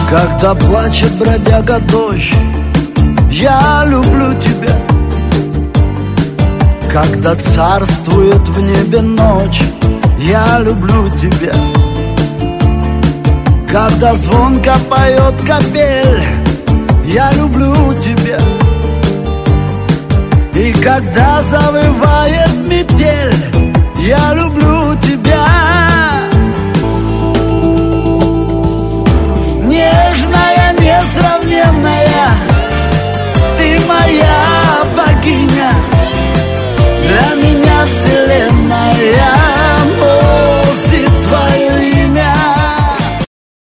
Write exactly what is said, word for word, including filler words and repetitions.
Когда плачет бродяга дождь, я люблю тебя. Когда царствует в небе ночь, я люблю тебя. Когда звонко поет капель, я люблю тебя. И когда завывает метель, я люблю тебя.